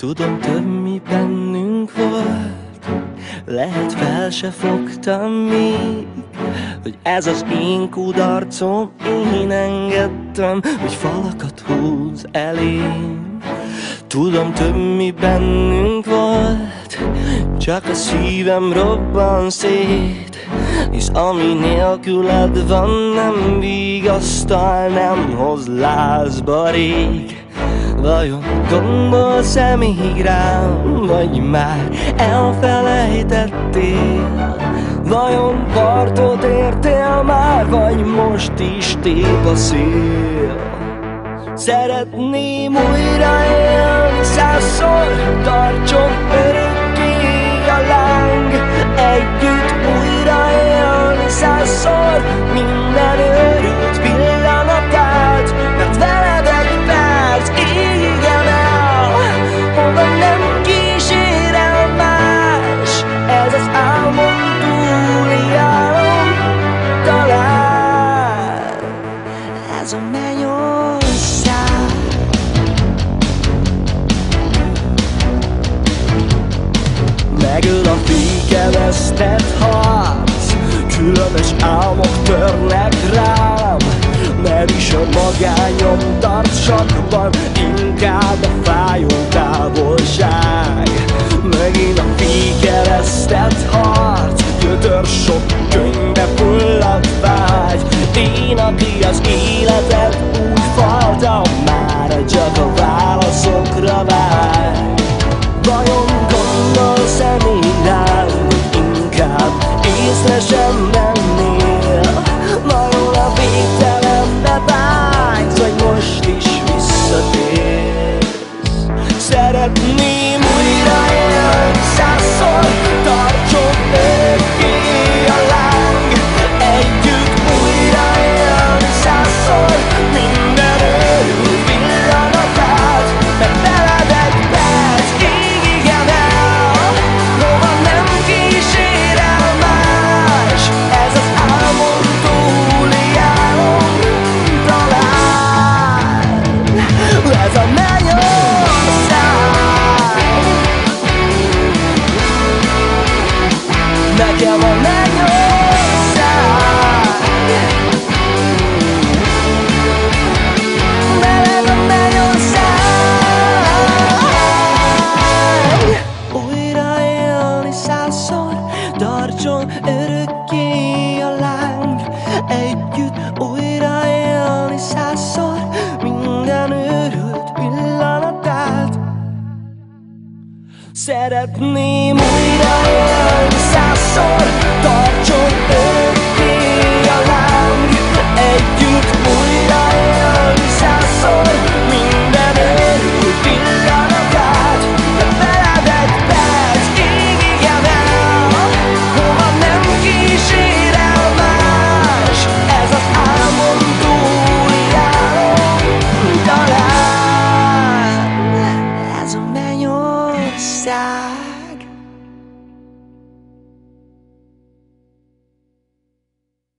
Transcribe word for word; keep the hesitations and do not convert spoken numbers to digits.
Tudom, több mi bennünk volt, lehet fel se fogtam még, hogy ez az én kudarcom. Én engedtem, hogy falakat húz elém. Tudom, több mi bennünk volt, csak a szívem robban szét, hisz ami nélküled van, nem vigasztal, nem hoz lázba rég. Vajon gondolsz-e még rám, vagy már elfelejtettél? Vajon partot értél már, vagy most is tép a szél? Szeretném újra élni százszor, tartson örökké a láng. Együtt újra élni százszor, minden őrült pillanatát, mert veled egy perc égjen el, hova nem kísér el más. Ez az álmom túli álom, talán ez a mennyország. Megöl a fékeztett harc, különös álmok törnek rám. Nem is a magányom tart sakban, inkább a fájó távolság. Megint a fékeztett harc, gyötör sok könyvbe fulladt vágy. Én, aki az életed úgy faltam, már csak a válaszokra vágy. Vajon gondolsz-e még rám, inkább észre sem vennél? Vajon a végtelenbe vágysz, vagy most is visszatérsz? Szeretném újra élni százszor, tartson örökké a láng. Együtt újra élni százszor, minden őrült pillanatát, mert veled egy perc égjen el, hova nem kísér el más. Ez az álmom túli álom, talán ez a mennyország. Nekem a mennyország, veled a mennyország. Újra élni százszor, tartson örökké a láng. Együtt újra élni százszor, minden őrült pillanatát. Szeretném újra élni